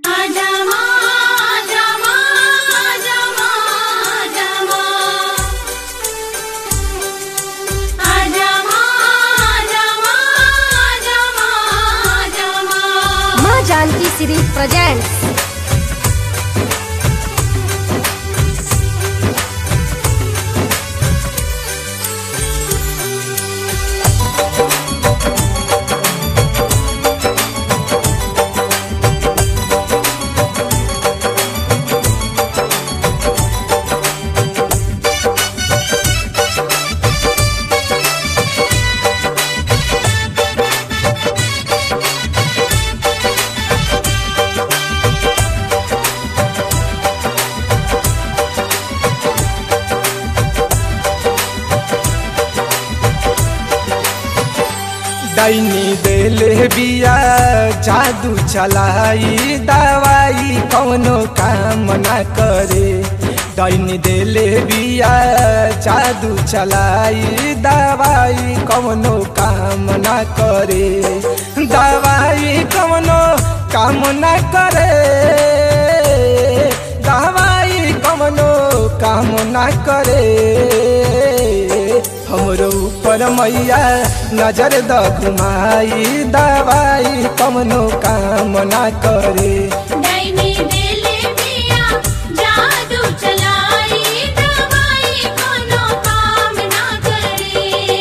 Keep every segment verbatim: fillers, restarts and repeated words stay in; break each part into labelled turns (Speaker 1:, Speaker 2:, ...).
Speaker 1: आजा माँ आजा माँ आजा माँ आजा माँ आजा माँ आजा माँ आजा माँ आजा माँ।
Speaker 2: माँ जानकी सीरीज प्रेजेंट्स।
Speaker 3: डाइनी देले बिया जादू चलाई दवाई कौनो काम ना करे। डाइनी देले बिया जादू चलाई दवाई कौनो काम ना करे। दवाई कौनो काम ना करे। दवाई कौनो काम ना करे। हमरो ऊपर मैया नजर द घुमाई दवाई कौनो काम ना करे।
Speaker 1: डाइनी देले बिया जादू चलाई दवाई कोनो काम ना करे।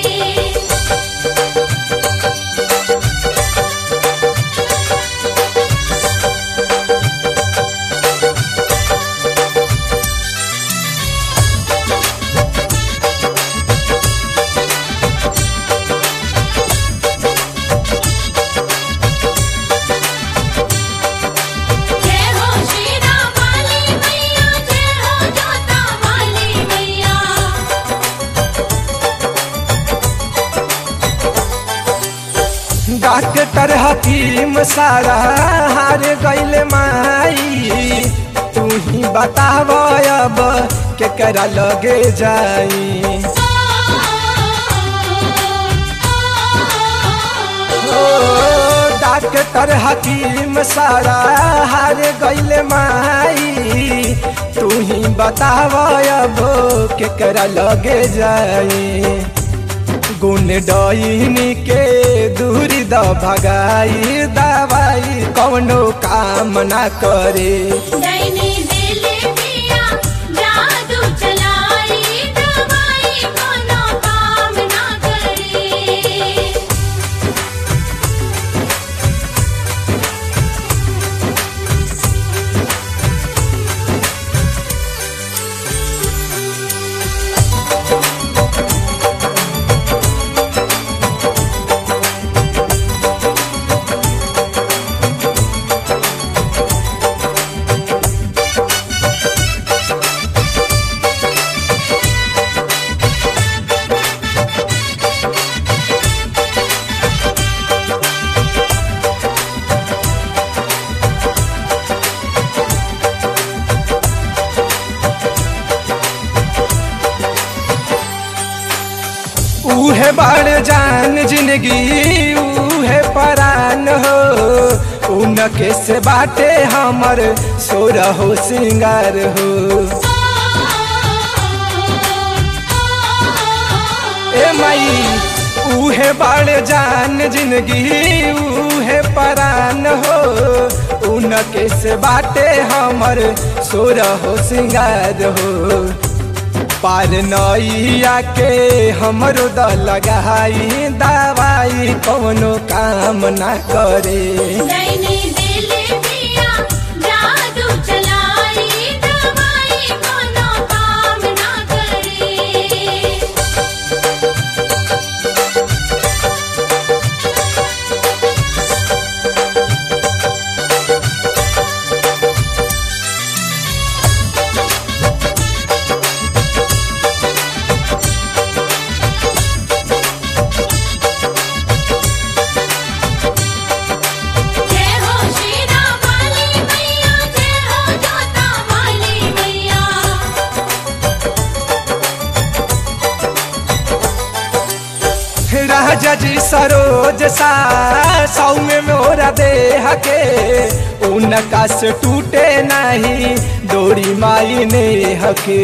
Speaker 1: जय हो श्री राम वाली मैया जय हो जोता वाली मैया।
Speaker 3: डॉक्टर हकीम सारा हार गइल माई। तू ही बताव अब केकरा लगे जाई। ओ डॉक्टर हकीम सारा हार गइल माई। तू ही बताव अब केकरा लगे जाई। गुण डईनी के दूरी द भगाई दवाई कौनो काम ना करे।
Speaker 1: डाइनी देले बिया जादू चलाई दवाई कोनो काम ना करे।
Speaker 3: उहे बड़ जान जिंदगी उहे परान हो। उनके से बाटे हमर सोरा हो सिंगार हो। ए माई उहे बड़ जान जिंदगी उहे परान हो। उनके से बाटे हमर सोरा हो सिंगार हो। पार नैया के हमरो द लगाई दवाई कौनो काम ना करे।
Speaker 1: डाइनी देले बिया जादू चलाई दवाई कोनो काम ना करे। जय हो
Speaker 3: राजा जी सरोज सा सौ में मोरा देह के उनका से टूटे नहीं डोरी माई ने हके।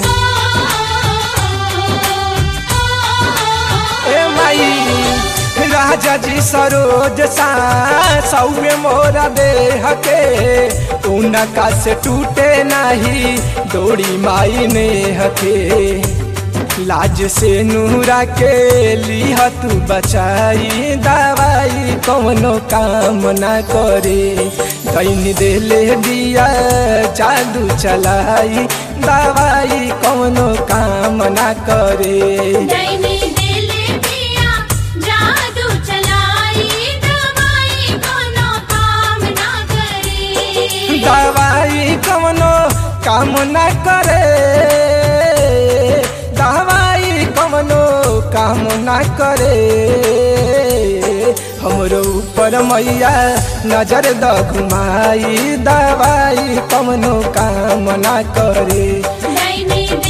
Speaker 3: ए माई राजा जी सरोज सा सौ में मोरा देह के उनका से टूटे नहीं डोरी माई ने हके। लाज से नूरा के लिह तू बचाई दवाई कौनो काम ना करे। दैन देले दिया जादू चलाई दवाई कौनो काम ना करे।
Speaker 1: दैनी देले दिया जादू चलाई दवाई कोनो काम ना करे।
Speaker 3: दवाई कौनो काम ना करे। दवाई कौनो काम ना करे। हमरो ऊपर मैया नजर द घुमाई दवाई कौनो काम ना करे।
Speaker 1: दैनी